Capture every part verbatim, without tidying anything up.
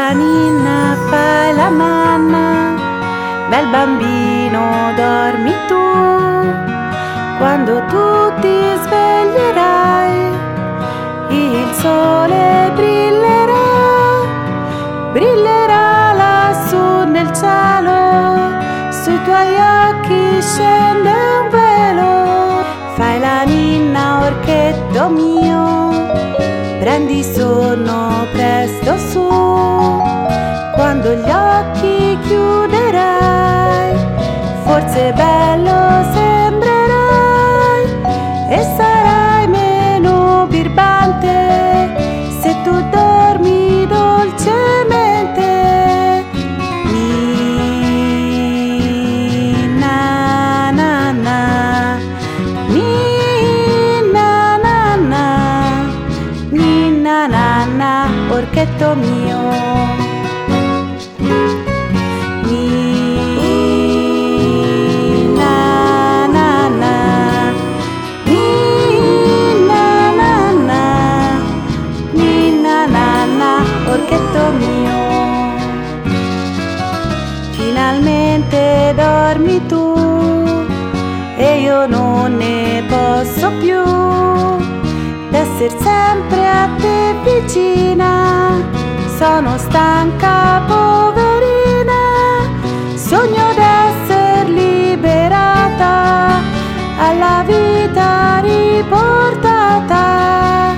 la ninna, fai la nanna, bel bambino dormi tu. Quando tu ti sveglierai, il sole brillerà, brillerà lassù nel cielo, sui tuoi occhi scende un velo. Fai la ninna, orchetto mio, prendi sonno presto su. Quando gli occhi chiuderai, forse bello sembrerai e sarai meno birbante se tu dormi dolcemente. Ninna na na, ninna na na, ninna na na, orchetto mio. Orchetto mio, finalmente dormi tu e io non ne posso più d'esser sempre a te vicina. Sono stanca, poverina, sogno d'esser liberata, alla vita riportata.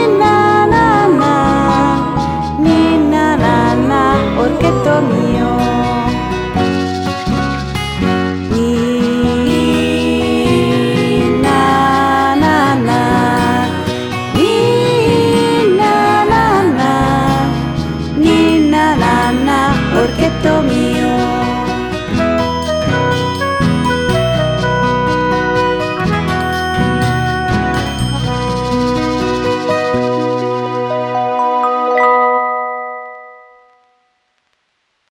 Orchetto mio.